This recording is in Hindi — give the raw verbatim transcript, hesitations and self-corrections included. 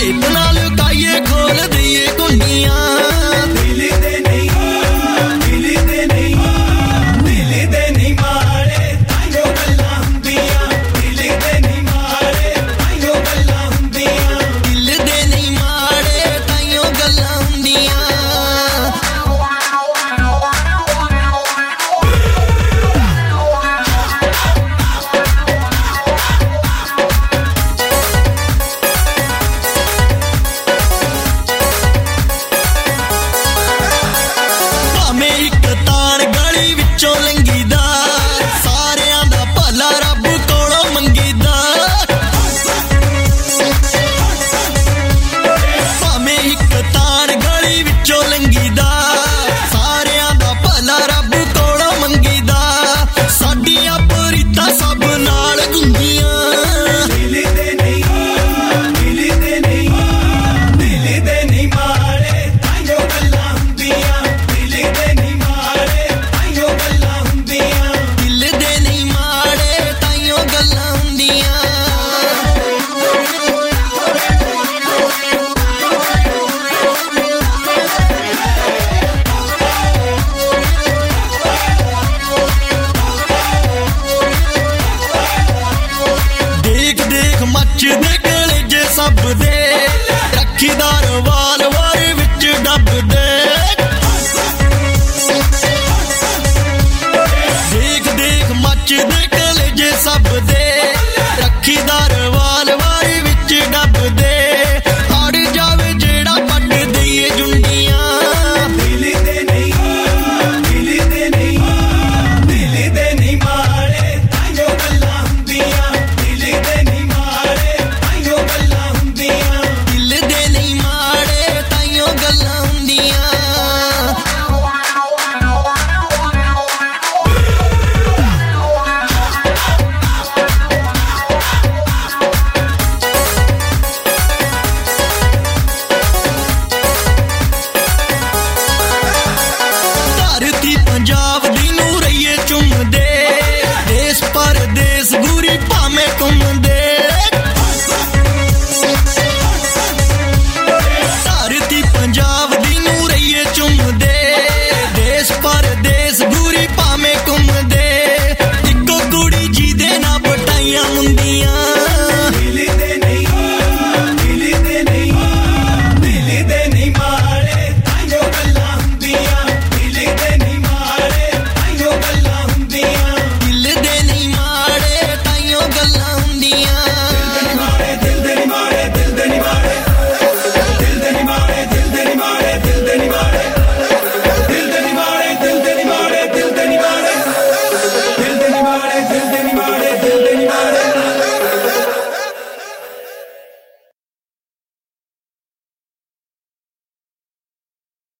भेत ना लुकाइए खोल दिए कुंडियां दिल दे नहीं दिल दे नहीं दिल दे नहीं मारे ताइयों गल्लां हुंदियां दिल दे नहीं मारे ताइयों गल्लां हुंदियां दिल दे नहीं मारे ताइयों गल्लां हुंदियां मच दे गले जे सब दे